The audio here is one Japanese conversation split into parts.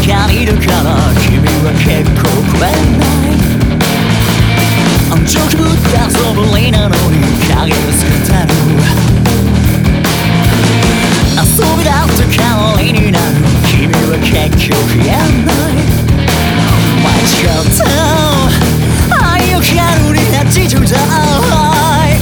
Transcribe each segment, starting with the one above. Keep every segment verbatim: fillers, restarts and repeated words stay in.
中にいるから君は結構食えない上空だそぶりなのに影が透けてる遊びだって代わりになる君は結局言えない間違った愛を軽になってちょうだい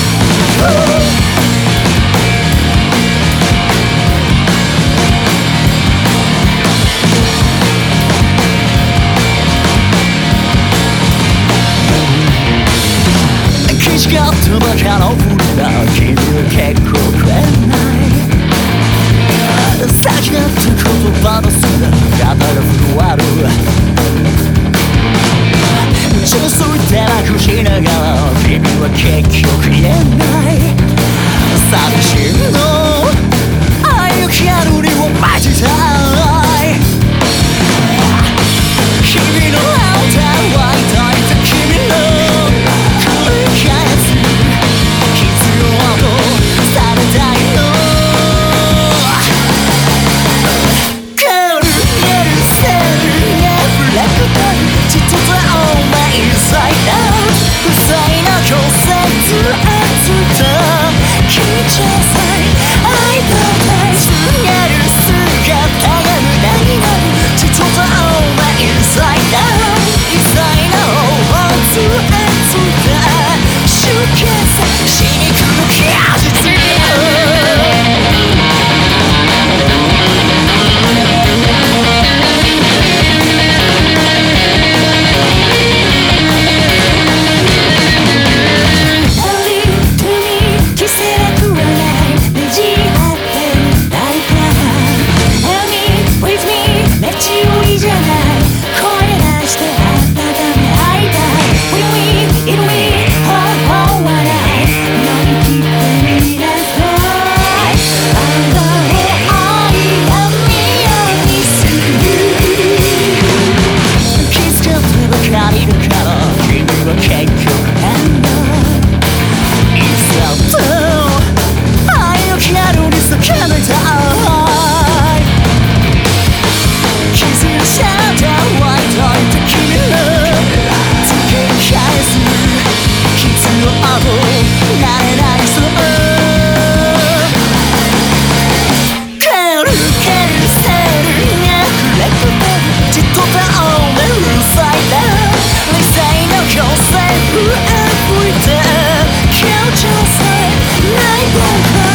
きしかったバカのふりだ君は結構食えない先だった言葉のせいだ肩が震わる純粋で楽しながら君は結局言えない寂しいの愛を軽にを待ちたい君のあんたは抱いた君の繰り返す必要とされたいの変わる許せるねブラックタイムじっとだお前inside out不細な強制ずっと聞いちゃいさい愛と大すぎる姿が無駄になるじっとだお前inside out一切の方をずっと集結しに来る果実Every day, count yourself, night